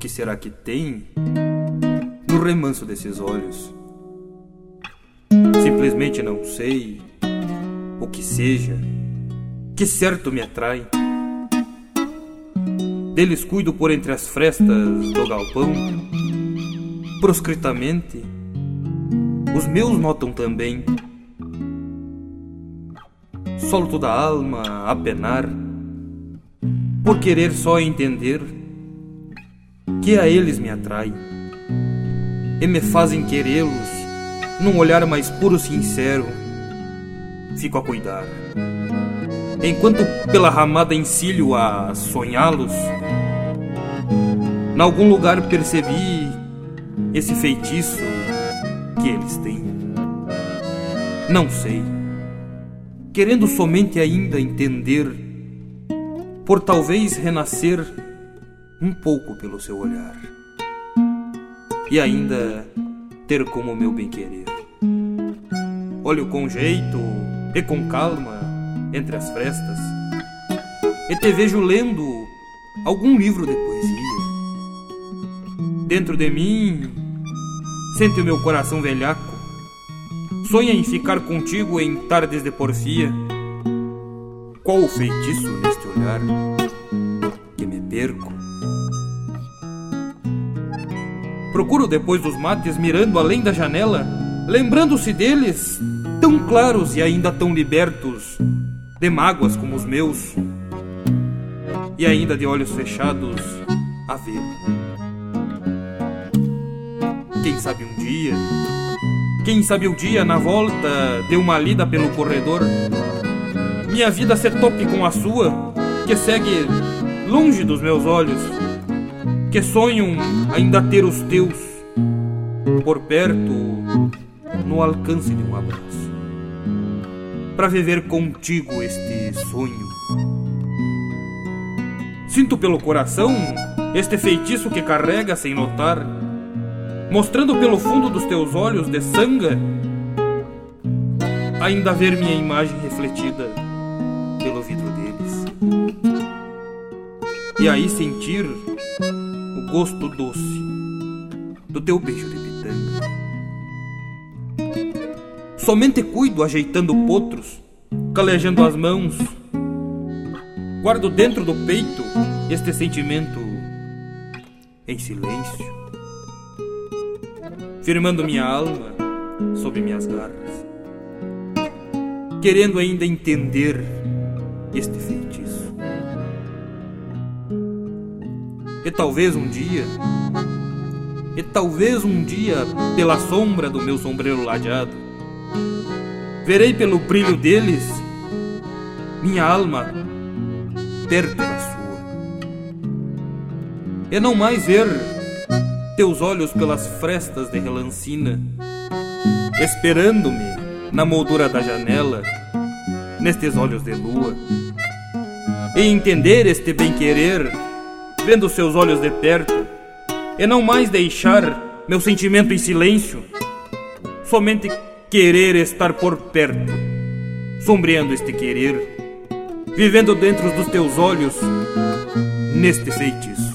que será que tem no remanso desses olhos? Simplesmente não sei o que seja, que certo me atrai. Deles cuido por entre as frestas do galpão. Proscritamente, os meus notam também. Solto da alma a penar, por querer só entender que a eles me atrai, e me fazem querê-los num olhar mais puro sincero. Fico a cuidar, enquanto pela ramada encilho a sonhá-los. Nalgum lugar percebi esse feitiço que eles têm. Não sei, querendo somente ainda entender, por talvez renascer um pouco pelo seu olhar, e ainda ter como meu bem-querer. Olho com jeito e com calma entre as frestas, e te vejo lendo algum livro de poesia. Dentro de mim sente o meu coração velhaco, sonha em ficar contigo em tardes de porfia. Qual o feitiço neste olhar que me perco? Procuro depois dos mates, mirando além da janela, lembrando-se deles, tão claros e ainda tão libertos de mágoas como os meus, e ainda de olhos fechados a vê-lo. Quem sabe um dia, na volta de uma lida pelo corredor, minha vida se tope com a sua, que segue longe dos meus olhos, que sonham ainda ter os teus por perto, no alcance de um abraço, para viver contigo este sonho. Sinto pelo coração este feitiço que carrega sem notar, mostrando pelo fundo dos teus olhos de sanga ainda ver minha imagem refletida pelo vidro deles, e aí sentir o gosto doce do teu beijo de pitanga. Somente cuido ajeitando potros, calejando as mãos. Guardo dentro do peito este sentimento em silêncio, firmando minha alma sob minhas garras, querendo ainda entender este feitiço. E talvez um dia, pela sombra do meu sombreiro ladeado, verei pelo brilho deles minha alma perto da sua, e não mais ver teus olhos pelas frestas de relancina, esperando-me na moldura da janela, nestes olhos de lua, e entender este bem-querer, vendo seus olhos de perto, e não mais deixar meu sentimento em silêncio, somente querer estar por perto, sombreando este querer, vivendo dentro dos teus olhos, neste feitiço.